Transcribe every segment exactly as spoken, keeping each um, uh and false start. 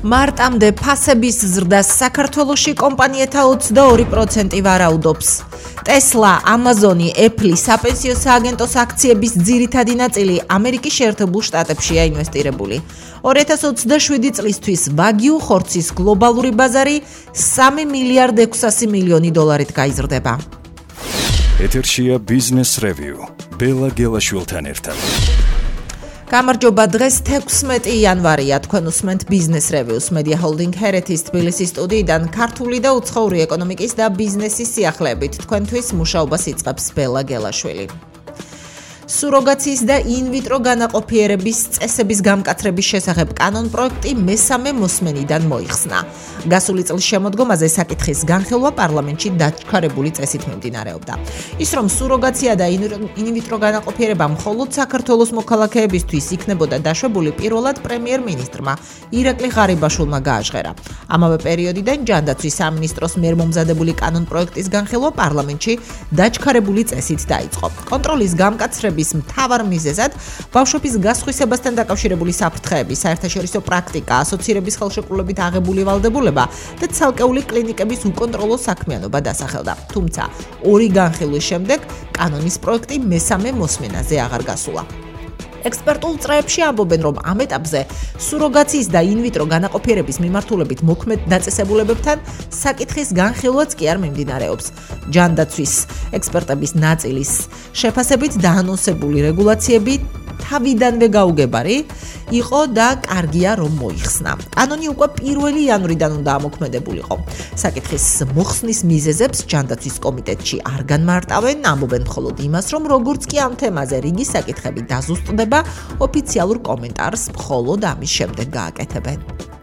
მარტამდე ფასების ზრდას საქართველოში კომპანიათა ოცდაორი პროცენტი ვარაუდობს. Tesla, Amazon, Apple, საპენსიო სააგენტოს აქციების ძირითადი ნაწილი ამერიკის შეერთებულ შტატებშია ინვესტირებული. ორი ათას ოცდაშვიდი წლისთვის ვაგიუ ხორცის გლობალური ბაზარი სამი მილიარდ ექვსასი მილიონი დოლარით გაიზრდება. ეთერშია Business Review. ბელა გელაშვილთან ერთად. გამარჯობა, დღეს თექვსმეტი იანვარია, თქვენ უსმენთ Business Reviews Media Holding ჰერეთის თბილისის სტუდიიდან ქართული და უცხოური ეკონომიკის და ბიზნესის სიახლეებით თქვენთვის მუშაობას იწყებს ბელა გელაშვილი. სუროგაციის და ინვიტრო განაყოფიერების წესების გამკაცრების შესახებ კანონ პროექტი მესამე მოსმენიდან მოიხსნა. გასული წლის შემოდგომაზე საკითხის განხილვა პარლამენტში დაჩქარებული წესით მიმდინარეობდა. ის რომ სუროგაცია და ინვიტრო განაყოფიერება მხოლოდ საქართველოს მოქალაქეებისთვის იქნებოდა დაშვებული, პირველად პრემიერ-მინისტრმა ირაკლი ღარიბაშვილმა გააჟღერა. ამავე პერიოდიდან ჯანდაცვის სამინისტროს მიერ მომზადებული კანონ პროექტის განხილვა პარლამენტში დაჩქარებული წესით დაიწყო. კონტროლის გამკაცრების მთავარ მიზეზად ბავშვების გასხვისებასთან დაკავშირებული საფრთხეები, საერთაშორისო პრაქტიკა, ასოცირების ხელშეკრულებით აღებული ვალდებულება და ცალკეული კლინიკების უკონტროლო საქმიანობა დასახელდა. თუმცა, ორი განხილვის შემდეგ კანონის პროექტი მესამე მოსმენაზე აღარ გასულა. ექსპერტულ წრეებში ამბობენ, რომ ამ ეტაპზე სუროგაციის და ინვიტრო განაყოფიერების მიმართულებით მოქმედ დაწესებულებებთან საკითხის განხილვაც კი არ მიმდინარეობს. ჯანდაცვის ექსპერტების ნაწილის შეფასებით დაანონსებული რეგულაციები თავიდანვე გაუგებარი იყო და კარგია რომ მოიხსნა. კანონი უკვე პირველი იანვრიდან უნდა ამოქმედებულიყო. საკითხის მოხსნის მიზეზებს ჯანდაცვის კომიტეტში არ განმარტავენ, ამბობენ მხოლოდ იმას, რომ როგორც კი ამ თემაზე რიგი საკითხები დაზუსტდება, ოფიციალურ კომენტარს მხოლოდ ამის შემდეგ გააკეთებენ.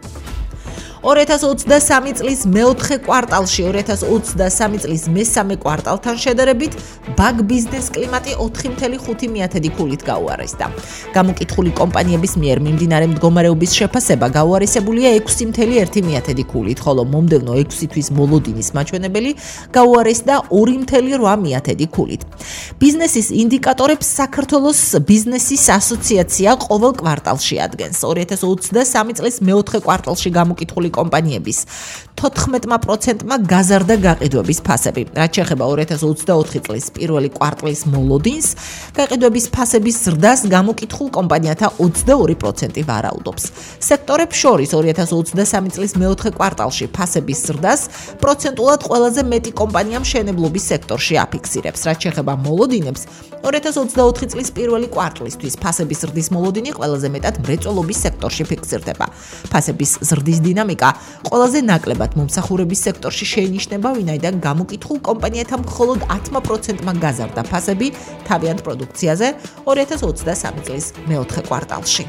ორი ათას ოცდასამი წლის მეოთხე კვარტალში ორი ათას ოცდასამი წლის მესამე კვარტალთან შედარებით ბაგ ბიზნეს კლიმატი ოთხი მცდე ხუთი ქულით გაუარესდა. გამოკითხული კომპანიების მიერ მიმდინარე მდგომარეობის შეფასება გაუარესებულია ექვსი მცდე ერთი ქულით, ხოლო მომდევნო ექვსი თვის მოლოდინის მაჩვენებელი გაუარესდა ორი მცდე რვა ქულით. ბიზნესის ინდიკატორებს საქართველოს ბიზნესის ასოციაცია ყოველ კვარტალში ადგენს. ორი ათას ოცდასამი წლის მეოთხე კვარტალში გამოკითხული კომპანიების თოთხმეტ პროცენტმა გაზარდა გაყიდვების ფასები. რაც შეეხება ორი ათას ოცდაოთხი წლის პირველი კვარტლის მოლოდინს, გაყიდვების ფასების ზრდას გამოკითხულ კომპანიათა ოცდაორი პროცენტი ვარაუდობს. სექტორებს შორის ორი ათას ოცდასამი წლის მეოთხე კვარტალში ფასების ზრდას პროცენტულად ყველაზე მეტი კომპანია მშენებლობის სექტორში აფიქსირებს. რაც შეეხება მოლოდინებს, ორი ათას ოცდაოთხი წლის პირველი კვარტლისთვის ფასების ზრდის მოლოდინი ყველაზე მეტად მრეწველობის სექტორში ფიქსირდება. ფასების ზრდის დინამიკა ყველაზე ნაკლებად მომსახურების სექტორში შეინიშნება, ვინაიდან გამოკითხულ კომპანიათა მხოლოდ ათი პროცენტმა გაზარდა ფასები თავიანთ პროდუქციაზე ორი ათას ოცდასამი წლის მეოთხე კვარტალში.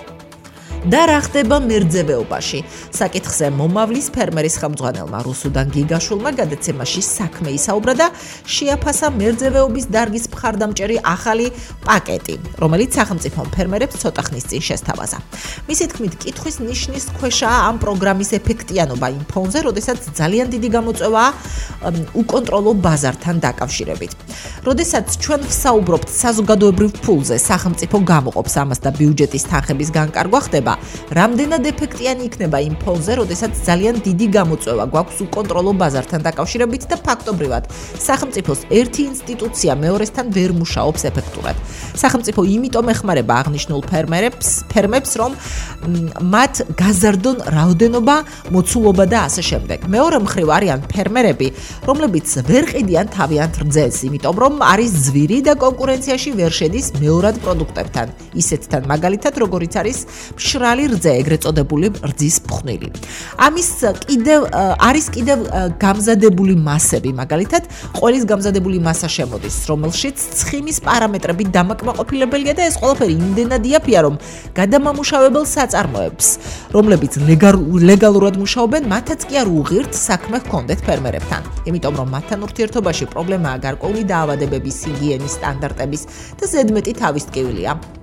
და რა ხდება მერძევეობაში? საკითხზე მომავლის ფერმერის ხელმძღვანელმა რუსუდან გიგაშვილმა გადაცემაში საქმე ისაუბრა და შეაფასა მერძევეობის დარგის მხარდამჭერი ახალი პაკეტი, რომელიც სახელმწიფო ფერმერებს ცოტა ხნის წინ შესთავაზა. მისი თქმით, კითხვის ნიშნის ქვეშაა ამ პროგრამის ეფექტიანობა იმ ფონზე, როდესაც ძალიან დიდი გამოწვევაა უკონტროლო ბაზართან დაკავშირებით. როდესაც ჩვენ ვსაუბრობთ საზოგადოებრივ ფულზე, სახელმწიფო გამოყოფს ამას და ბიუჯეტის თანხების განკარგვა ხდება. რამდენად ეფექტიანი იქნება იმ ფონზე, როდესაც ძალიან დიდი გამოწვევა გვაქვს უკონტროლო ბაზართან დაკავშირებით და ფაქტობრივად სახელმწიფოს ერთი ინსტიტუცია მეორესთან ვერ მუშაობს ეფექტურად. სახელმწიფო იმიტომ ეხმარება აღნიშნულ ფერმერებს, ფერმებს, რომ მათ გაზარდონ რაოდენობა, მოცულობა და ასე შემდეგ. მეორე მხრივ არიან ფერმერები, რომლებიც ვერ ყიდიან თავიანთ რძეს, იმიტომ რომ არის ძვირი და კონკურენციაში ვერ შედის მეორად პროდუქტებთან, ისეთთან მაგალითად, როგორიც არის მშრალი რძე, ეგრეთ წოდებული რძის ფხვნილი. ამის კიდევ არის კიდევ გამზადებული მასები, მაგალითად, ყველის გამზადებული მასა შემოდის, რომელშიც ცხიმის პარამეტრები დამაკმაყოფილებელია და ეს ყველაფერი იმდენად იაფია, რომ გადამამუშავებელ საწარმოებს, რომლებიც ლეგალურად მუშაობენ, მათაც კი არ უღირთ საქმე ჰქონდეთ ფერმერებთან. იმიტომ რომ მათთან ურთიერთობაში პრობლემაა გარკვეული დაავადებების, ჰიგიენის სტანდარტების და ზედმეტი თავის ტკივილია.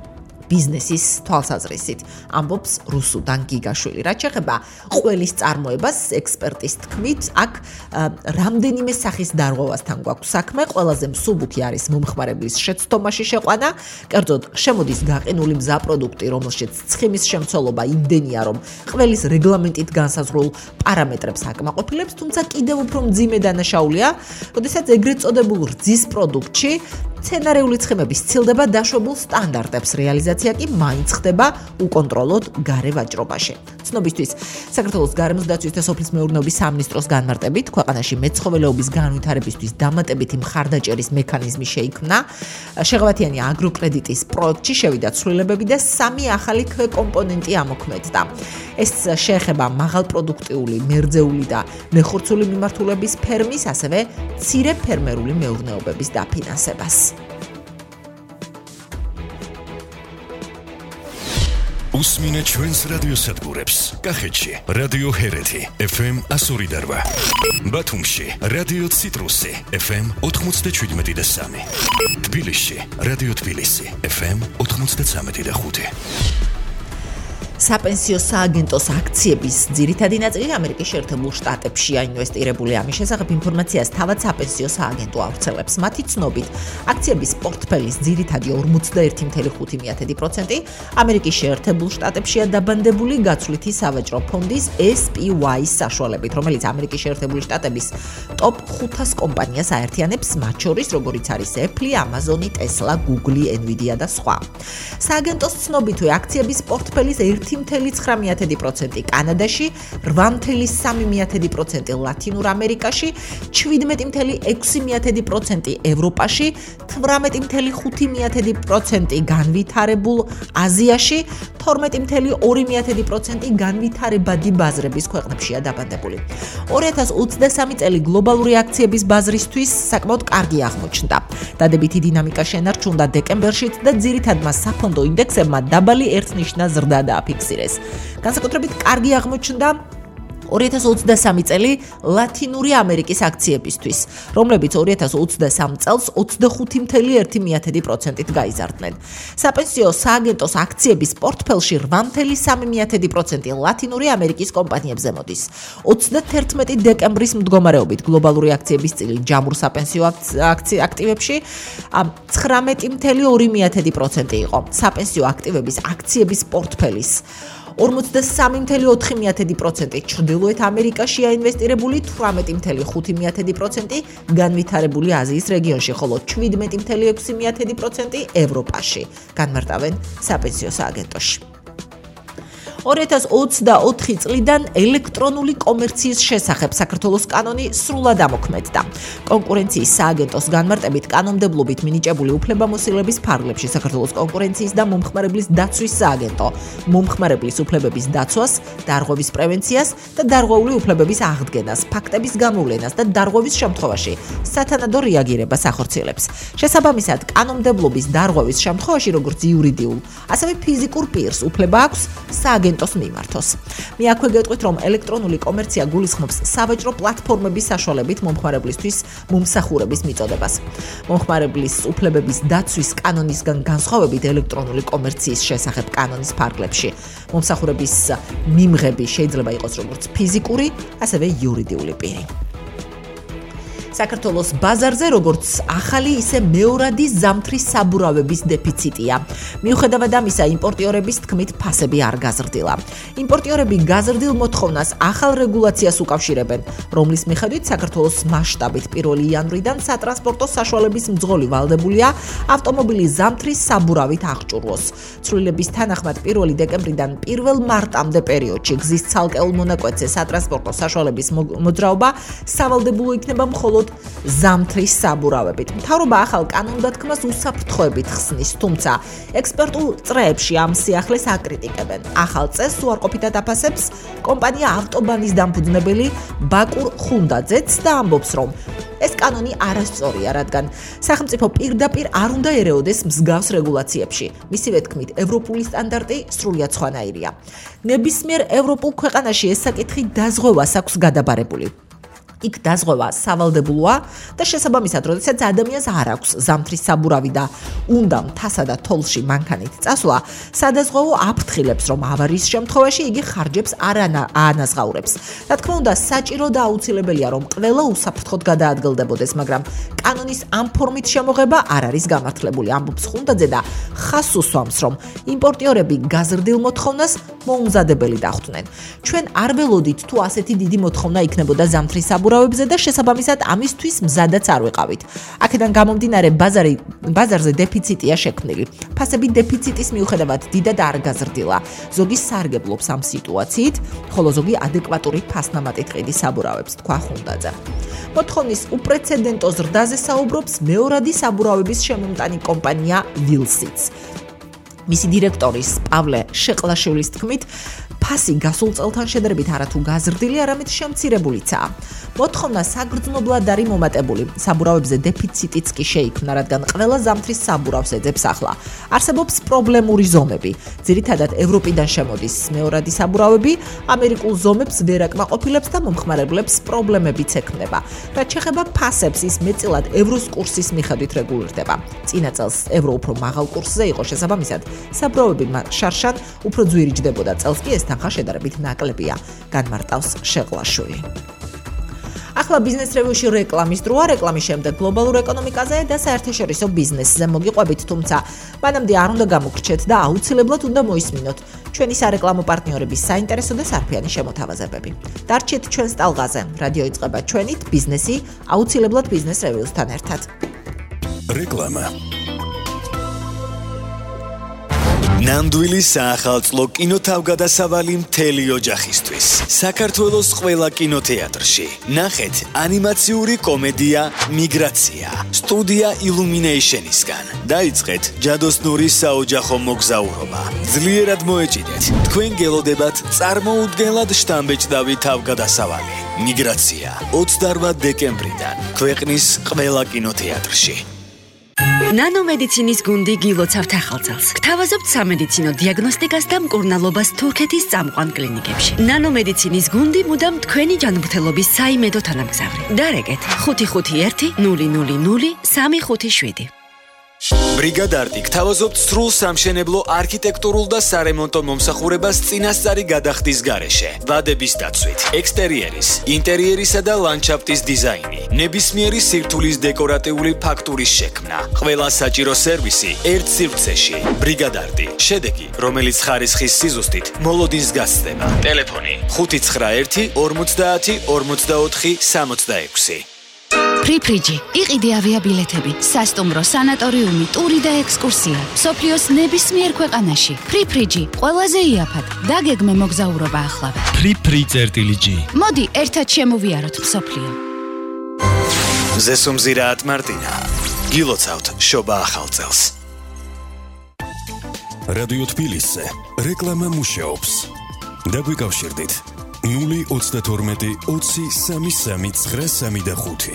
ბიზნესის თვალსაზრისით, ამბობს რუსუდან გიგაშვილი. რაც შეეხება ყველის წარმოებას, ექსპერტის თქმით, აქ რამდენიმე სახის დარღვევასთან გვაქვს საქმე, ყველაზე მსუბუქი არის მომხმარებლის შეცდომაში შეყვანა, კერძოდ შემოდის გაყინული მზა პროდუქტი, რომელშიც ცხიმის შემცველობა იმდენია, რომ ყველის რეგლამენტით განსაზღვრულ პარამეტრებს აკმაყოფილებს, თუმცა კიდევ უფრო მძიმე დანაშაულია, როდესაც ეგრეთ წოდებულ რძის პროდუქტში სცენარეული ცხიმების ცილდება დაშვებულ სტანდარტებს, რეალიზაცია კი მაინც ხდება უკონტროლოდ გარე ვაჭრობაში. ცნობისთვის, საქართველოს გარემოს დაცვის და სოფლის მეურნეობის სამინისტროს განმარტებით, ქვეყანაში მეცხოველეობის განვითარებისთვის დამატებითი მხარდაჭერის მექანიზმი შეიქმნა. შეღავათიანი აგროკრედიტის პროექტში შევიდა ცვლილებები და სამი ახალი ქვეკომპონენტი ამოქმედდა. ეს შეეხება მაღალპროდუქტიული, მერძეული და მეხორცული მიმართულების ფერმის, ასევე მცირე ფერმერული მეურნეობების დაფინანსებას. უსმინე ჩვენს რადიოსადგურებს. კახეთში რადიო ჰერეთი ეფ ემ ასორი და რვა, ბათუმში რადიო ციტრუსი ეფ ემ ოთხმოცდაშვიდმეტი და სამი, თბილისში რადიო თბილისი ეფ ემ ოთხმოცდაცამეტი და ხუთი. საპენსიო სააგენტოს აქციების ძირითადი ნაწილი ამერიკის შეერთებულ შტატებშია ინვესტირებული. ამის შესახებ ინფორმაციას თავად საპენსიო სააგენტო ავრცელებს. მათი ცნობით, აქციების პორტფელის ძირითადი ორმოცდაერთი კoma ხუთი პროცენტი ამერიკის შეერთებულ შტატებშია დაბანდებული გაცვლითი სავაჭრო ფონდის ეს პი უაი-ის საშუალებით, რომელიც ამერიკის შეერთებული შტატების ტოპ ხუთას კომპანიას აერთიანებს, მათ შორის როგორიც არის Apple, Amazon, Tesla, Google, Nvidia და სხვა. სააგენტოს ცნობითვე აქციების პორტფელის ერთი კoma ცხრა პროცენტი კანადაში, რვა კoma სამი პროცენტი ლათინურ ამერიკაში, შვიდმეტი კoma ექვსი პროცენტი ევროპაში, თვრამეტი კoma ხუთი პროცენტი განვითარებულ აზიაში, თორმეტი კoma ორი პროცენტი განვითარებადი ბაზრების ქვეყნებშია დაბანდებული. ორი ათას ოცდასამი წელი გლობალური აქციების ბაზრისთვის საკმაოდ კარგი აღმოჩნდა. დადებითი დინამიკა შენარჩუნდა დეკემბერშიც და ძირითადმა საფონდო ინდექსებმა დაბალი ერთნიშნა ზრდა დააფიქსირეს. განსაკუთრებით კარგი აღმოჩნდა ორი ათას ოცდასამი წელი ლათინური ამერიკის აქციებისთვის, რომლებიც ორი ათას ოცდასამ წელს ოცდახუთი კoma ერთი პროცენტით გაიზარდნენ. საპენსიო სააგენტოს აქციების პორტფელში რვა კoma სამი პროცენტი ლათინური ამერიკის კომპანიებზე მოდის. ოცდათერთმეტი დეკემბრის მდგომარეობით გლობალური აქციების წილი ჯამურ საპენსიო აქტივებში ცხრამეტი კoma ორი პროცენტი იყო. საპენსიო აქტივების აქციების პორტფელის ორმოცდასამი კoma ოთხი პროცენტი ჩრდილოეთ ამერიკაშია ინვესტირებული, თვრამეტი კoma ხუთი პროცენტი განვითარებული აზიის რეგიონში, ხოლო შვიდმეტი კoma ექვსი პროცენტი ევროპაში, განმარტავენ საპენსიო სააგენტოში. ორი ათას ოცდაოთხი წლიდან ელექტრონული კომერციის შესახებ საქართველოს კანონი სრულად ამოქმედდა. კონკურენციის სააგენტოს განმარტებით კანონმდებლობით მინიჭებული უფლებამოსილების ფარგლებში საქართველოს კონკურენციის და მომხმარებლის დაცვის სააგენტო მომხმარებლის უფლებების დაცვას, დარღვევის პრევენციას და დარღვეული უფლებების აღდგენას, ფაქტების გამოვლენას და დარღვევის შემთხვევაში სათანადო რეაგირებას ახორციელებს. შესაბამისად, კანონმდებლობის დარღვევის შემთხვევაში, როგორც იურიდიულ, ასევე ფიზიკურ პირს უფლება აქვს სააგენტოს მიმართოს. მე აქვე გეტყვით, რომ ელექტრონული კომერცია გულისხმობს სავაჭრო პლატფორმების საშუალებით მომხმარებლისთვის მომსახურების მიწოდებას. მომხმარებლის უფლებების დაცვის კანონისგან განსხვავებით ელექტრონული კომერციის შესახებ კანონის ფარგლებში მომსახურების მიმღები შეიძლება იყოს როგორც ფიზიკური, ასევე იურიდიული პირი. საქართველოს ბაზარზე როგორც ახალი, ისე მეორადი ზამთრის საბურავების დეფიციტია. მიუხედავად ამისა, იმპორტიორების თქმით ფასები არ გაზრდილა. იმპორტიორები გაზრდილ მოთხოვნას ახალ რეგულაციას უკავშირებენ, რომლის მიხედვით საქართველოს მასშტაბით პირველი იანვრიდან სატრანსპორტო საშუალების მძღოლი ვალდებულია ავტომობილის ზამთრის საბურავით აღჭურვოს. ცვლილების თანახმად პირველი დეკემბრიდან პირველ მარტამდე პერიოდში გზის ცალკეულ მონაკვეთზე სატრანსპორტო საშუალების მოძრაობა სავალდებულო იქნება მხოლოდ ზამთრის საბურავებით. მთავრობა ახალ კანონდათქმას უსაფრთხოებით ხსნის, თუმცა ექსპერტულ წრეებში ამ სიახლეს აკრიტიკებენ. ახალ წესს უარყოფითად აფასებს კომპანია ავტობანის დამფუძნებელი ბაკურ ხუნდაძეც და ამბობს, რომ ეს კანონი არასწორია, რადგან სახელმწიფო პირდაპირ არ უნდა ერეოდეს მსგავს რეგულაციებში. მისივე თქმით, ევროპული სტანდარტი სრულიად სხვანაირია. ნებისმიერ ევროპულ ქვეყანაში ეს საკითხი დაზღვევას აქვს გადაბარებული. იქ დაზღვევა სავალდებულოა და შესაბამისად, როდესაც ადამიანს არ აქვს ზამთრის საბურავი და უნდა მთასა და თოლში მანქანით წასვლა, სადაზღვევო აფრთხილებს, რომ ავარიის შემთხვევაში იგი ხარჯებს არ აანაზღაურებს. რა თქმა უნდა, საჭირო და აუცილებელია, რომ ყველა უსაფრთხოდ გადაადგილდებოდეს, მაგრამ კანონის ამ ფორმით შემოღება არ არის გამართლებული. ამბობს ხუნდაძე და ხაზს უსვამს, რომ იმპორტიორები გაზრდილ მოთხოვნას მოუმზადებელი დახვდნენ. ჩვენ არ ველოდით თუ ასეთი დიდი მოთხოვნა იქნებოდა ზამთრის საბურავებზე და შესაბამისად ამისთვის მზადაც არ ვიყავით. აქედან გამომდინარე ბაზარი ბაზარზე დეფიციტია შექმნილი. ფასები დეფიციტის მიუხედავად დიდად არ გაზრდილა. ზოგი სარგებლობს ამ სიტუაციით, ხოლო ზოგი ადეკვატური ფასნამატით ყიდის საბურავებს, თქვა ხუნდაძე. მოთხოვნის უპრეცედენტო ზრდაზე საუბრობს მეორადი საბურავების შემომტანი კომპანია ვილსიც. მისი დირექტორის პავლე შეყლაშვილის თქმით, ფასი გასულ წელთან შედარებით არათუ გაზრდილი, არამედ შემცირებულიცაა. მოთხოვნა საგრძნობლად არის მომატებული. საბურავებზე დეფიციტიც კი შეიქმნა, რადგან ყველა ზამთრის საბურავს ეძებს ახლა. არსებობს პრობლემური ზომები. ძირითადად ევროპიდან შემოდის მეორადი საბურავები, ამერიკულ ზომებს ვერ აკმაყოფილებს და მომხმარებლებს პრობლემებიც ექმნება. რაც შეეხება ფასებს, ის მეტწილად ევროს კურსის მიხედვით რეგულირდება. წინა წელს ევრო უფრო მაღალ კურსზე იყო, შესაბამისად, საბურავები შარშან უფრო ძვირი ჯდებოდა. წელს კი ეს თანხა შედარებით ნაკლებია, განმარტავს შეყლაშვილი. ახლა ბიზნეს რევიუში რეკლამის დროა, რეკლამის შემდეგ გლობალურ ეკონომიკაზე და საერთაშორისო ბიზნესზე მოგიყვებით, თუმცა მანამდე არ უნდა გამოგრჩეთ და აუცილებლად უნდა მოისმინოთ ჩვენი სარეკლამო პარტნიორების საინტერესო და სარფიანი შემოთავაზებები. დარჩეთ ჩვენს ტალღაზე. რადიო იწყება ჩვენით, ბიზნესი აუცილებლად ბიზნეს რევიუსთან ერთად. რეკლამა. ნამდვილი საახალწლო კინოთავგადასავალი მთელი ოჯახისთვის. საქართველოს ყველა კინოთეატრში. ნახეთ ანიმაციური კომედია მიგრაცია. სტუდია Illumination-ისგან. დაიწყეთ ჯადოსნური საოჯახო მოგზაურობა. ძლიერად მოეჭიდეთ. თქვენ გელოდებათ წარმოუდგენლად შთამბეჭდავი თავგადასავალი. მიგრაცია ოცდაოთხ დეკემბრიდან ქვეყნის ყველა კინოთეატრში. ნანომედიცინის გუნდი გილოცავთ ახალწელს. გთავაზობთ სამედიცინო დიაგნოსტიკას და მკურნალობას თურქეთის წამყვან კლინიკებში. ნანომედიცინის გუნდი მუდამ თქვენი ჯანმრთელობის საიმედო თანამგზავრი. დარეკეთ ხუთი ხუთი ერთი ნული ნული ნული სამი ხუთი შვიდი. ბრიგადარტი გთავაზობთ სრულ სამშენებლო არქიტექტურულ და სარემონტო მომსახურებას წინასწარი გადახდის გარეშე, ვადების დაცვით, ექსტერიერის, ინტერიერისა და ლანდშაფტის დიზაინი, ნებისმიერი სირთულის დეკორატიული ფაქტურის შექმნა, ყველა საჭირო სერვისი ერთ სივრცეში. ბრიგადარტი, შედეგი, რომელიც ხარისხის სიზუსტით მოლოდინს გასცდება. ტელეფონი ხუთი ცხრა ერთი ორმოცდაათი ორმოცდაოთხი სამოცდაექვსი. ფრიფრიჯი, იყიდე ავიაბილეთები, სასტუმრო, სანატორიუმი, ტური და ექსკურსია. მსოფლიოს ნებისმიერ ქვეყანაში. ფრიფრიჯი, ყველაზე იაფად. დაგეგმე მოგზაურობა ახლავე. ფრიფრი.ჯი. მოდი, ერთად შემოვიაროთ მსოფლიო. ზესუმზირაათ მარტინა. გილოცავთ შობა ახალწელს. რადიო თბილისზე რეკლამა მუშაობს. დაგვიკავშირდით ნული ოცდათორმეტი ოცი სამი სამი ცხრა სამი და ხუთი.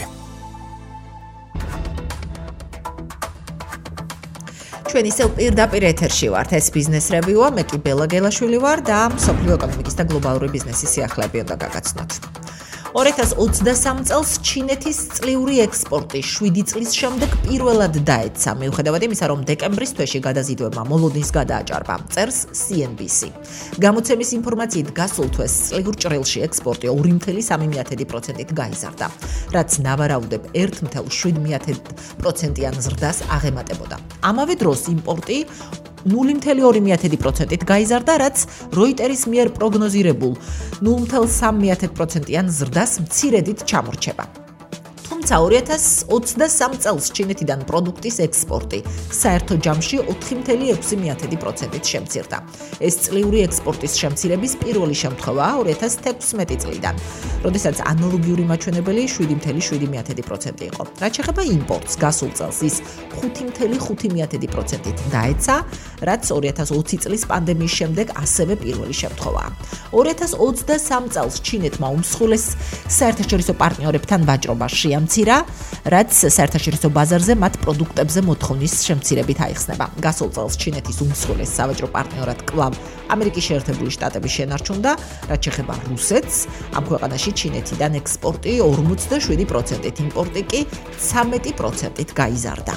ჩვენ ისევ პირდაპირ ეთერში ვართ, ეს ბიზნეს რევიუა, მე კი ბელა გელაშვილი ვარ და მსოფლიო ეკონომიკის და გლობალური ბიზნესის სიახლეები უნდა გაგაცნოთ. ორი ათას ოცდასამ წელს ჩინეთის წლიური ექსპორტი შვიდი წლის შემდეგ პირველად დაეცა, მიუხედავად იმისა, რომ დეკემბრის თვეში გადაზიდვებმა მოლოდინს გადააჭარბა, წერს სი ენ ბი სი. გამოცემის ინფორმაციით გასულ თვეს წლიურ ჭრილში ექსპორტი ორი წუთი სამი პროცენტით გაიზარდა, რაც ნავარაუდებ ერთ წუთი შვიდ პროცენტიან ზრდას აღემატებოდა. ამავე დროს იმპორტი ნული წუთი ორი პროცენტით გაიზარდა, რაც როიტერის მიერ პროგნოზირებულ ნული წუთი სამი პროცენტიან ზრდას მცირედით ჩამორჩება. თუმცა ორი ათას ოცდასამ წელს ჩინეთიდან პროდუქტის ექსპორტი საერთო ჯამში ოთხი წუთი ექვსი პროცენტით შემცირდა. ეს წლიური ექსპორტის შემცირების პირველი შემთხვევაა ორი ათას თექვსმეტი წლიდან, როდესაც ანალოგიური მაჩვენებელი შვიდი წუთი შვიდი პროცენტი იყო. რაც შეეხება იმპორტს, გასულ წელს ის ხუთი წუთი ხუთი პროცენტით დაეცა, რაც ორი ათას ოცი წლის პანდემიის შემდეგ ასევე პირველი შემთხვევაა. ორი ათას ოცდასამ წელს ჩინეთმა უმსხვილეს საერთაშორისო პარტნიორებთან ვაჭრობა შეამცირა შემცირა, რაც საერთაშორისო ბაზარზე მათ პროდუქტებზე მოთხოვნის შემცირებით აიხსნება. გასულ წელს ჩინეთის უმსხვილეს სავაჭრო პარტნიორად კვლავ ამერიკის შეერთებული შტატები შენარჩუნდა, რაც შეეხება რუსეთს. ამ ქვეყანაში ჩინეთიდან ექსპორტი ორმოცდაშვიდი პროცენტით, იმპორტი კი ცამეტი პროცენტით გაიზარდა.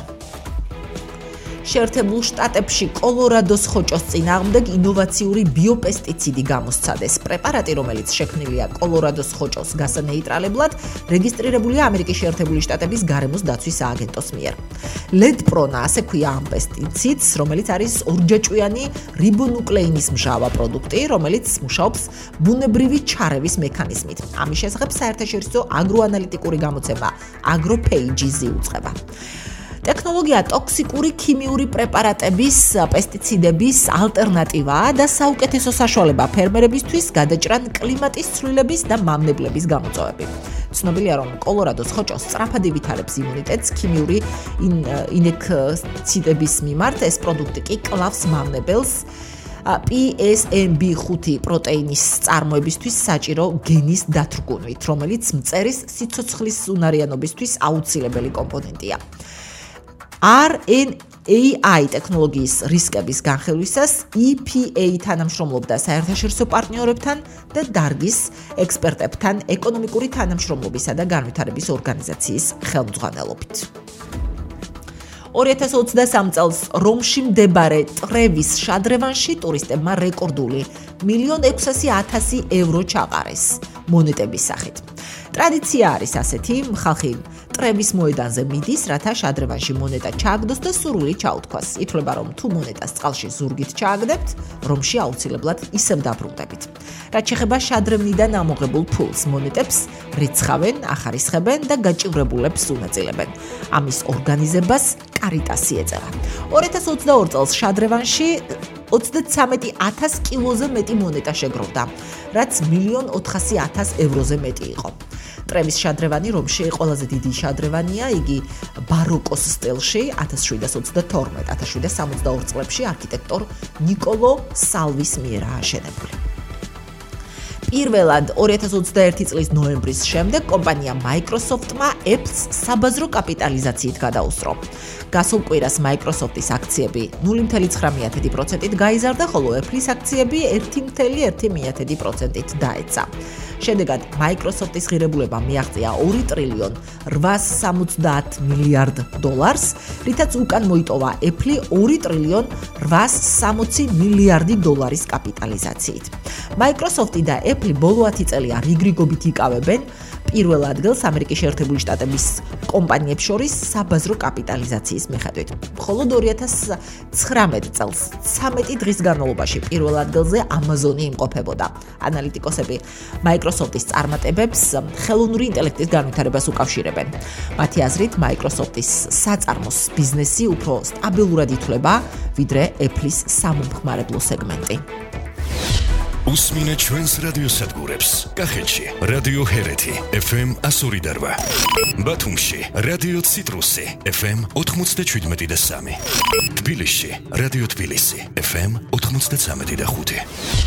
შეერთებულ შტატებში კოლორადოს ხოჭოს წინააღმდეგ ინოვაციური ბიოპესტიციდი გამოსცადეს. პრეპარატი, რომელიც შექმნილია კოლორადოს ხოჭოს გასანეიტრალებლად, რეგისტრირებულია ამერიკის შეერთებული შტატების გარემოს დაცვის სააგენტოს მიერ. ლედპრონა, ასე ქვია ამ პესტიციდს, რომელიც არის ორჯაჭვიანი რიბონუკლეინის მჟავა პროდუქტი, რომელიც მუშაობს ბუნებრივი ჩარევის მექანიზმით. ამის შესახებ საერთაშორისო აგროანალიტიკური გამოცემა AgroPages-ი უძღვება. ტექნოლოგია ტოქსიკური ქიმიური პრეპარატების, პესტიციდების ალტერნატივაა და საუკეთესო საშუალება ფერმერებისთვის გადაჭრან კლიმატის ცვლილების და მამნებლების გამოწვევები. ცნობილია, რომ კოლორადოს ხოჭო სწრაფად ივითარებს იმუნიტეტს ქიმიური ინექციდების მიმართ, ეს პროდუქტი კი კლავს მამნებელს პი ეს ემ ბი ხუთი პროტეინის წარმოებისთვის საჭირო გენის დათრგუნვით, რომელიც მწერის სიცოცხლის უნარიანობისთვის აუცილებელი კომპონენტია. არ ენ ეი აი ტექნოლოგიის რისკების განხილვისას ი პი ეი თანამშრომლობდა საერთაშორისო პარტნიორებთან და დარგის ექსპერტებთან ეკონომიკური თანამშრომლობისა და განვითარების ორგანიზაციის ხელმძღვანელობით. ორი ათას ოცდასამ წელს რომში მდებარე ტრევის შადრევანში ტურისტებმა რეკორდული მილიონ ექვსასი ათასი ევრო ჩაყარეს მონეტების სახით. ტრადიცია არის ასეთი, ხალხი ტრევის მოედანზე მიდის, რათა შადრევანში მონეტა ჩააგდოს და სურვილი ჩაუთქვას. ითვლება, რომ თუ მონეტას წყალში ზურგით ჩააგდებთ, რომში აუცილებლად ისევ დაბრუნდებით. რაც შეეხება შადრევნიდან ამოღებულ ფულს, მონეტებს რიცხავენ, ახარისხებენ და გაჭირვებულებს უნაწილებენ. ამის ორგანიზებას კარიტასი ეწევა. ორი ათას ოცდაორი წელს შადრევანში ოცდაცამეტი ათას კილოზე მეტი მონეტა შეგროვდა, რაც მილიონ ოთხასი ათას ევროზე მეტი იყო. ტრევის შადრევანი რომში ყველაზე დიდი შადრევანია, იგი ბაროკოს სტილში ათას შვიდას ოცდათორმეტ ათას შვიდას სამოცდაორი წლებში არქიტექტორ ნიკოლო სალვის მიერ ააშენებული. პირველად ორი ათას ოცდაერთი წლის ნოემბრის შემდეგ კომპანია Microsoft-მა Apple-ს საბაზრო კაპიტალიზაციით გადაუსწრო. გასულ კვირას Microsoft-ის აქციები ნული კoma ცხრა პროცენტით გაიზარდა, ხოლო Apple-ის აქციები ერთი კoma ერთი პროცენტით დაეცა. შედეგად Microsoft-ის ღირებულება მიაღწია ორი ტრილიონ რვაას სამოცდაათ მილიარდ დოლარს, რითაც უკან მოიტოვა Apple ორი ტრილიონ რვაას სამოცი მილიარდი დოლარის კაპიტალიზაციით. Microsoft-ი და Apple ბოლო ათი წელია რიგრიგობით იკავებენ პირველ ადგილს ამერიკის შეერთებული შტატების კომპანიებს შორის საბაზრო კაპიტალიზაციის მიხედვით. მხოლოდ ორი ათას ცხრამეტ წელს ცამეტი დღის განმავლობაში პირველ ადგილზე Amazon-ი იმყოფებოდა. ანალიტიკოსები Microsoft-ის წარმატებებს ხელოვნური ინტელექტის განვითარებას უკავშირებენ. მათი აზრით, Microsoft-ის საწარმოს ბიზნესი უფრო სტაბილურად ითვლება, ვიდრე Apple-ის სამომხმარებლო სეგმენტი. უსმინეთ ჩვენს რადიოსადგურებს. კახეთში რადიო ჰერეთი ეფ ემ ასორი და რვა. ბათუმში რადიო ციტრუსი ეფ ემ ოთხმოცდაშვიდმეტი და სამი. თბილისში რადიო თბილისი ეფ ემ ოთხმოცდაცამეტი და ხუთი.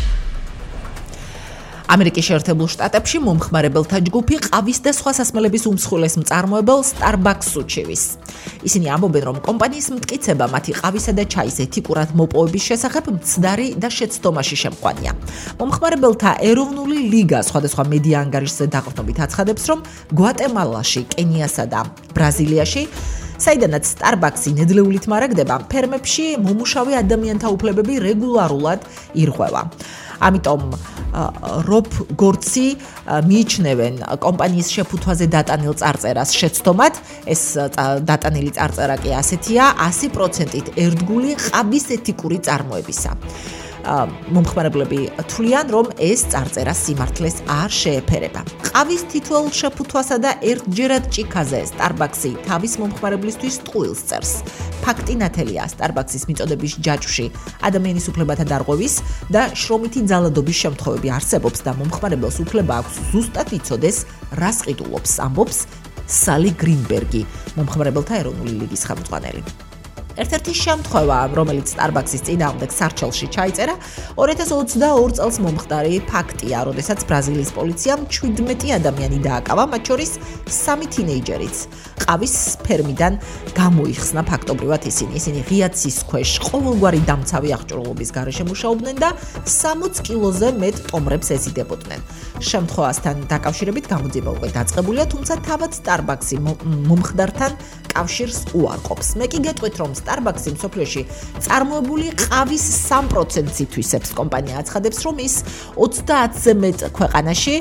ამერიკის შეერთებულ შტატებში მომხმარებელთა ჯგუფი ყავის და სხვა სასმელების უმსხვილეს მწარმოებელ Starbucks უჩივის. ისინი ამბობენ, რომ კომპანიის მტკიცება მათი ყავისა და ჩაის ეთიკურად მოპოვების შესახებ მცდარი და შეცდომაში შემყვანია. მომხმარებელთა ეროვნული ლიგა სხვადასხვა მედია ანგარიშზე დაყრდნობით აცხადებს, რომ გვატემალაში, კენიასა და ბრაზილიაში საიდანაც Starbucks-ი ნედლეულით მარაგდება, ფერმებში მომუშავე ადამიანთა უფლებები რეგულარულად ირღვევა. ამიტომ რობ გორცი მიიჩნევენ კომპანიის შეფუთვაზე დატანილ წარწერას შეცდომად. ეს დატანილი წარწერა კი ასეთია: ასი პროცენტით ერთგული ყავის ეთიკური წარმოებისა. მომხმარებლები თვლიან, რომ ეს წარწერა სიმართლეს არ შეეფერება. ყავის თითოეულ შეფუთვასა და ერთჯერად ჭიქაზე Starbucks-ი თავის მომხმარებლისთვის ტყუილს წერს. ფაქტი ნათელია Starbucks-ის მიწოდების ჯაჭვში ადამიანის უფლებათა დარღვევის და შრომითი ძალადობის შემთხვევები არსებობს და მომხმარებელს უფლება აქვს ზუსტად იცოდეს, რას ყიდულობს, ამბობს სალი გრინბერგი, მომხმარებელთა ეროვნული ლიგის ხელმძღვანელი. ერთ-ერთი შემთხვევა, რომელიც Starbucks-ის წინააღმდეგ სარჩელში ჩაიწერა, ორი ათას ოცდაორ წელს მომხდარი ფაქტია, როდესაც ბრაზილიის პოლიციამ შვიდმეტი ადამიანი დააკავა, მათ შორის სამი თინეიჯერიც. ყავის ფერმიდან გამოიხსნა ფაქტობრივად ისინი. ისინი ღია ცის ქვეშ ყოველგვარი დამცავი აღჭურვილობის გარეშე მუშაობდნენ და სამოც კილოზე მეტ ტომრებს ეზიდებოდნენ. შემთხვევასთან დაკავშირებით გამოძიება უკვე დაწყებულია, თუმცა თავად Starbucks-ი მომხდართან კავშირს უარყოფს. მე კი გეტყვით, რომ Starbucks-ი მსოფლიოში წარმოებული ყავის სამ პროცენტს ითვისებს. კომპანია აცხადებს, რომ ის ოცდაათზე მეტ ქვეყანაში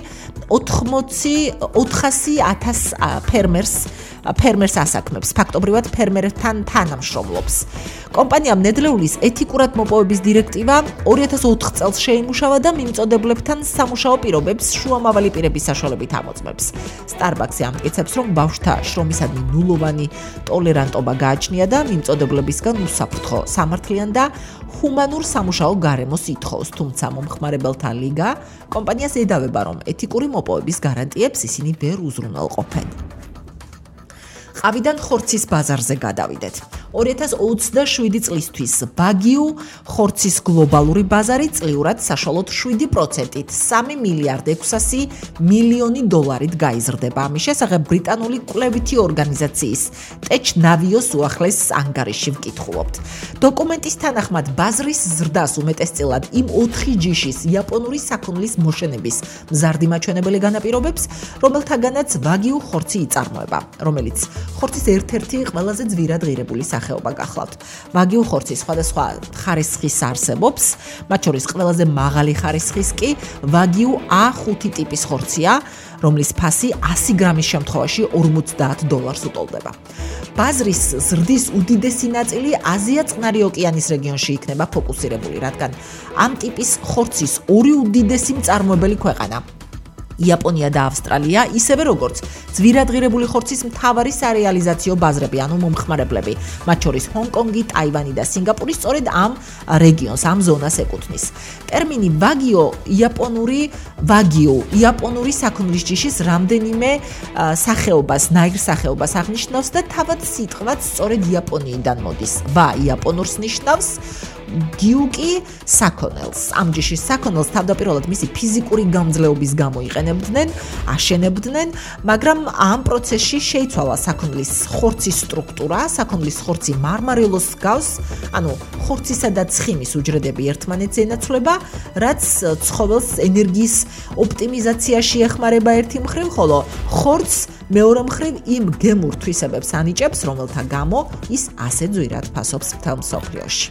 ოთხასი ათას ფერმერს ფერმერს ასაქმებს, ფაქტობრივად ფერმერთან თანამშრომლობს. კომპანიამ ნედლეულის ეთიკურად მოპოვების დირექტივა ორი ათას ოთხ წელს შეიმუშავა და მიმწოდებლებთან სამუშაო პირობებს შუამავალი პირების საშუალებით ამოწმებს. Starbucks-ი ამტკიცებს, რომ ბავშვთა შრომისადმი ნულოვანი ტოლერანტობა გააჩნია და მიმწოდებლებისგან უსაფრთხო, სამართლიან და ჰუმანურ სამუშაო გარემოს ითხოვს, თუმცა მომხმარებელთა ლიგა კომპანიას ედავება, რომ ეთიკური მოპოვების გარანტიებს ისინი ვერ უზრუნველყოფენ. ყავიდან ხორცის ბაზარზე გადავიდეთ. ორი ათას ოცდაშვიდი წლისთვის ბაგიუ ხორცის გლობალური ბაზარი წლიურად საშუალოდ შვიდი პროცენტით სამი მილიარდ ექვსასი მილიონი დოლარით გაიზრდება. ამის შესახებ ბრიტანული კვლევითი ორგანიზაციის ტეჩ ნავიოს უახლეს ანგარიში ვკითხულობთ. დოკუმენტის თანახმად ბაზრის ზრდას უმეტესწილად იმ ოთხი ჯიშის იაპონური საქონლის მოშენების მზარდი მაჩვენებელი განაპირობებს, რომელთაგანაც ვაგიუ ხორცი იწარმოება, რომელიც ხორცის ერთ-ერთი ყველაზე ძვირად ღირებული სახეობა გახლავთ. ვაგიუ ხორცის სხვადასხვა ხარისხის არსებობს, მათ შორის ყველაზე მაღალი ხარისხის კი ვაგიუ A ხუთი ტიპის ხორცია, რომლის ფასი ასი გრამის შემთხვევაში ორმოცდაათ დოლარს უტოლდება. ბაზრის ზრდის უდიდესი ნაწილი აზია წყნარი ოკეანის რეგიონში იქნება ფოკუსირებული, რადგან ამ ტიპის ხორცის ორი უდიდესი მწარმოებელი ქვეყანა იაპონია და ავსტრალია, ისევე როგორც ძვირადღირებული ხორცის მთავარი სარეალიზაციო ბაზრები, ანუ მომხმარებლები, მათ შორის ჰონკონგი, ტაივანი და სინგაპური სწორედ ამ რეგიონს, ამ ზონას ეკუთვნის. ტერმინი ვაგიო იაპონური ვაგიო იაპონური საქონლის ჯიშის რამდენიმე სახეობას, ნაირ სახეობას აღნიშნავს და თავად სიტყვაც სწორედ იაპონიიდან მოდის. ვა იაპონურს ნიშნავს, გიუკი საქონელს. ამ ჯიშის საქონელს თავდაპირველად მისი ფიზიკური გამძლეობის გამო იყენებდნენ, აშენებდნენ, მაგრამ ამ პროცესში შეიცვალა საქონლის ხორცის სტრუქტურა, საქონლის ხორცი მარმარილოს გავს, ანუ ხორცისა და ცხიმის უჯრედები ერთმანეთს ენაცვლება, რაც ცხოველს ენერგიის ოპტიმიზაციაში ეხმარება ერთი მხრივ, ხოლო ხორცს მეორე მხრივ იმ გემურ თვისებებს ანიჭებს, რომელთა გამო ის ასე ძვირად ფასობს მთელ მსოფლიოში.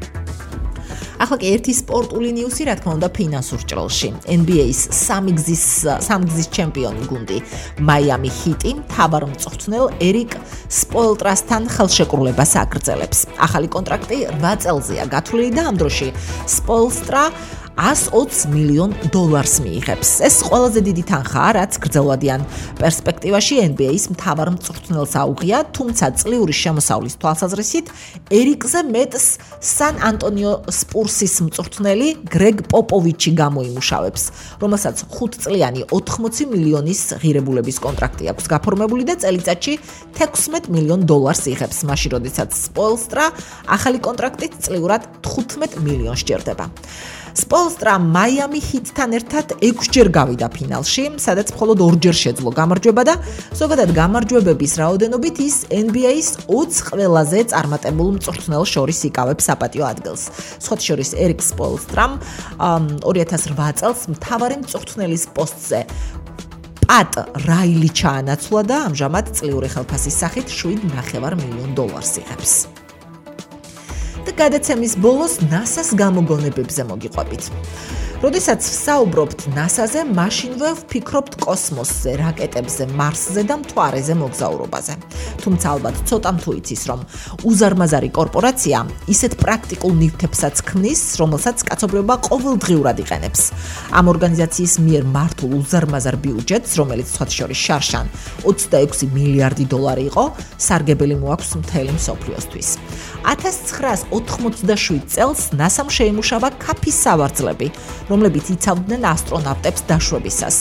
ახლა კი ერთი სპორტული ნიუსი, რა თქმა უნდა, ფინანსურ ჭრილში. N B A-ის სამგზის სამგზის ჩემპიონი გუნდი Miami Heat-ი მთავარ მწვრთნელ ერიკ სპოელტრასთან ხელშეკრულებას აგრძელებს. ახალი კონტრაქტი რვა წელზეა გათვლილი და ამ დროში სპოელსტრა ას ოცი მილიონ დოლარს მიიღებს. ეს ყველაზე დიდი თანხაა, რაც გრძელვადიან პერსპექტივაში N B A-ის მთავარ მწვრთნელს აუღია, თუმცა წლიური შემოსავლის თვალსაზრისით ერიკზე მეტს სან ანტონიო სპურსის მწვრთნელი გრეგ პოპოვიჩი გამოიმუშავებს, რომელსაც ხუთწლიანი ოთხმოცი მილიონის ღირებულების კონტრაქტი აქვს გაფორმებული და წელიწადში თექვსმეტ მილიონ დოლარს იღებს, მაშინ როდესაც სპოელსტრა ახალი კონტრაქტით წლიურად თხუთმეტ მილიონს სჭირდება. სპოელსტრა Miami Heat-თან ერთად ექვსჯერ გავიდა ფინალში, სადაც მხოლოდ ორჯერ შეძლო გამარჯვება და ზოგადად გამარჯვებების რაოდენობით ის N B A-ის ოცი ყველაზე წარმატებულ მწვრთნელს შორის იკავებს საპატიო ადგილს. სხვათა შორის ერიკ სპოელსტრამ ორი ათას რვა წელს მთავარი მწვრთნელის პოსტზე პატ რაილი ჩაანაცვლა და ამჟამად წლიური ხელფასის სახით შვიდ ნახევარ მილიონ დოლარს იღებს. და გადაცემის ბოლოს ნასას გამოგონებებზე მოგიყვებით. როდესაც ვსაუბრობთ ნასაზე, მაშინვე ვფიქრობთ კოსმოსზე, რაკეტებზე, მარსზე და მთვარეზე მოგზაურობაზე. თუმცა ალბათ ცოტამ თუ იცის, რომ უზარმაზარი კორპორაცია ისეთ პრაქტიკულ ნივთებსაც ქმნის, რომელსაც კაცობრიობა ყოველდღიურად იყენებს. ამ ორგანიზაციის მიერ მართულ უზარმაზარ ბიუჯეტს, რომელიც სხვათა შორის შარშან ოცდაექვსი მილიარდი დოლარი იყო, სარგებელი მოაქვს მთელი მსოფლიოსთვის. ათას ცხრაას ოთხმოცდაშვიდ წელს ნასამ შეიმუშავა ქაფის სავარძლები, რომლებიც იცავდნენ ასტრონავტებს დაშვებისას.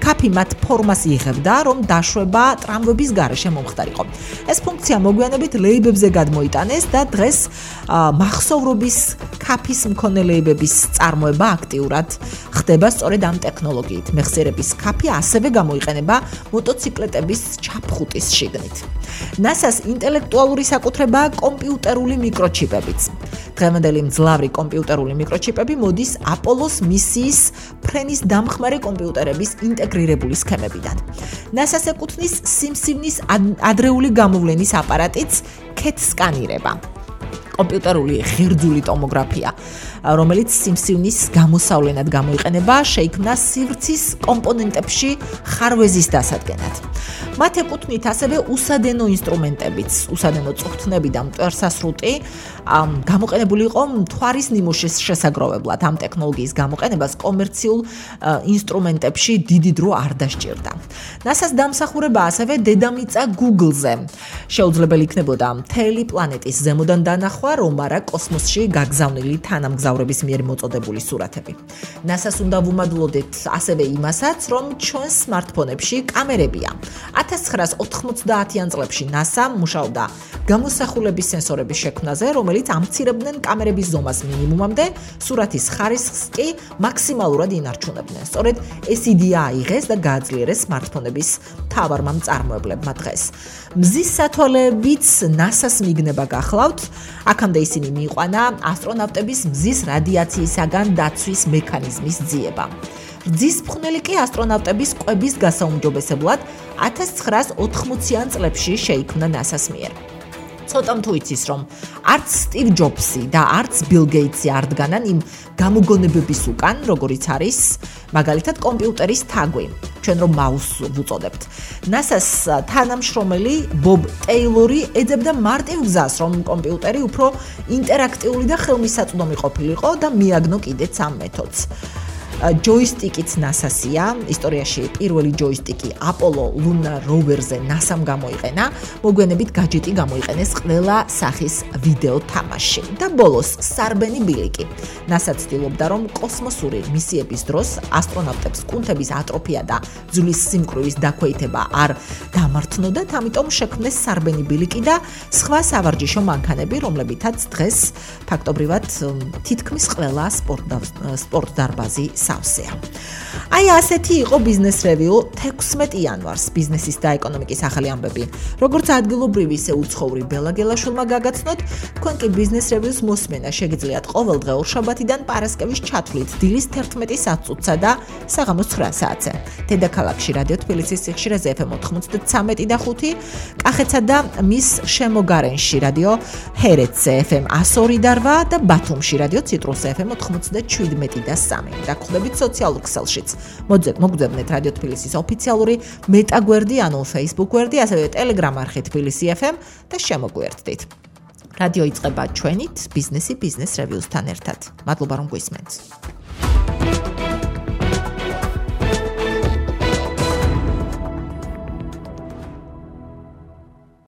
კაფი მათ ფორმას იღებდა, რომ დაშვება ტრამვების გარეშე მომხდარიყო. ეს ფუნქცია მოგვიანებით ლეიბებზე გადმოიტანეს და დღეს მახსოვრობის კაფის მქონე ლეიბების წარმოება აქტიურად ხდება სწორედ ამ ტექნოლოგიით. მეხსიერების კაფი ასევე გამოიყენება მოტოციკლეტების ჩაფხუტის შიგნით. ნასას ინტელექტუალური საკუთრებაა კომპიუტერული მიკროჩიპებიც. დღევანდელი მძლავრი კომპიუტერული მიკროჩიპები მოდის აპოლოს მისიის ფრენის დამხმარე კომპიუტერების ინტეგრირებული სქემებიდან. ნასას ეკუთვნის სიმსივნის ადრეული გამოვლენის აპარატიც კეთ სკანირება. კომპიუტერული ღერძული ტომოგრაფია, რომელიც სიმსივნის გამოსავლენად გამოიყენება, შეიქმნა სივრცის კომპონენტებში ხარვეზის დასადგენად. მათ ეკუთვნით ასევე უსადენო ინსტრუმენტებიც, უსადენო წვრთნები და მტვერსასრუტი, გამოყენებული იყო მთვარის ნიმუშის შესაგროვებლად. ამ ტექნოლოგიის გამოყენებას კომერციულ ინსტრუმენტებში დიდი დრო არ დასჭირდა. ნასას დამსახურება ასევე დედამიწა Google-ზე. შეუძლებელი იქნებოდა მთელი პლანეტის ზემოდან დანახვა, რომ არა კოსმოსში გაგზავნილი თანამგზავრების მიერ მოწოდებული სურათები. ნასას უნდა ვუმადლოდეთ ასევე იმასაც, რომ ჩვენს smartphone-ებში კამერებია. ათას ცხრაას ოთხმოცდაათიან წლებში NASA მუშაობდა გამოსახულების სენსორების შექმნაზე, რომელიც ამცირებდნენ კამერების ზომას მინიმუმამდე, სურათის ხარისხს კი მაქსიმალურად ინარჩუნებდნენ. სწორედ ეს იდეა აიღეს და გააძლიერეს smartphone-ების მთავარმა მწარმოებლებმა დღეს. მზის სათვალეებიც NASA-ს მიგნება გახლავთ. აქამდე ისინი მიიყვანა ასტრონავტების მზის რადიაციისაგან დაცვის მექანიზმის ძიება. რძის ფხვნელი კი ასტრონავტების კვების გასაუმჯობესებლად ათას ცხრაას ოთხმოციან წლებში შეიქმნა NASA-ს მიერ. ცოტამ თუ იცის, რომ არც სტივ ჯობსი და არც ბილ გეიტსი არ დგანან იმ გამოგონებების უკან, როგორიც არის მაგალითად კომპიუტერის თაგვი. ჩვენ რომ მაუსს ვუწოდებთ. NASA-ს თანამშრომელი ბობ ტეილორი ეძებდა მარტივ გზას, რომ კომპიუტერი უფრო ინტერაქტიული და ხელმისაწვდომი ყოფილიყო და მიაგნო კიდეც ამ მეთოდს. ჯოისტიკიც NASA-სია, ისტორიაში პირველი ჯოისტიკი აპოლო ლუნარ როვერზე NASA-მ გამოიყენა, მოგვიანებით გაჯეტი გამოიყენეს ყველა სახის ვიდეო თამაში და ბოლოს სარბენი ბილიკი. NASA ცდილობდა, რომ კოსმოსური მისიების დროს ასტრონავტებს კუნთების ატროფია და ძვლის სიმკვრივის დაქვეითება არ დამართნოდათ, ამიტომ შექმნეს სარბენი ბილიკი და სხვა სავარჯიშო მანქანები, რომლებითაც დღეს ფაქტობრივად თითქმის ყველა სპორტ დარბაზი სავსეა. აი ასეთი იყო ბიზნეს რევიუ თექვსმეტი იანვარს, ბიზნესის და ეკონომიკის ახალი ამბები. როგორც ადგილობრივი, ისე უცხოური ბელა გელაშვილმა გაგაცნოთ, თქვენ კი ბიზნეს რევიუს მოსმენა შეგიძლიათ ყოველდღე ორშაბათიდან პარასკევის ჩათვლით დილის თერთმეტი საათსა და საღამოს ცხრა საათზე. დედაქალაქში რადიო თბილისის სიხშირეზე ეფ ემ ოთხმოცდათსამეტი და ხუთი, კახეთსა და მის შემოგარენში რადიო ჰერეთზე ეფ ემ εκατს ორი და რვა და ბათუმში რადიო ციტრუსზე ეფ ემ ოთხმოცდაჩვიდმეტი და სამი. დაგხვდებით სოციალურ ქსელშიც. მოგძებნეთ რადიო თბილისის ოფიციალური მეტაგვერდი, ანუ Facebook გვერდი, ასევე Telegram არხი თბილისი ეფ ემ და შემოგვიერთდით. რადიო იწყება ჩვენით, ბიზნესი ბიზნეს რევიუსთან ერთად. მადლობა რომ გვისმენთ.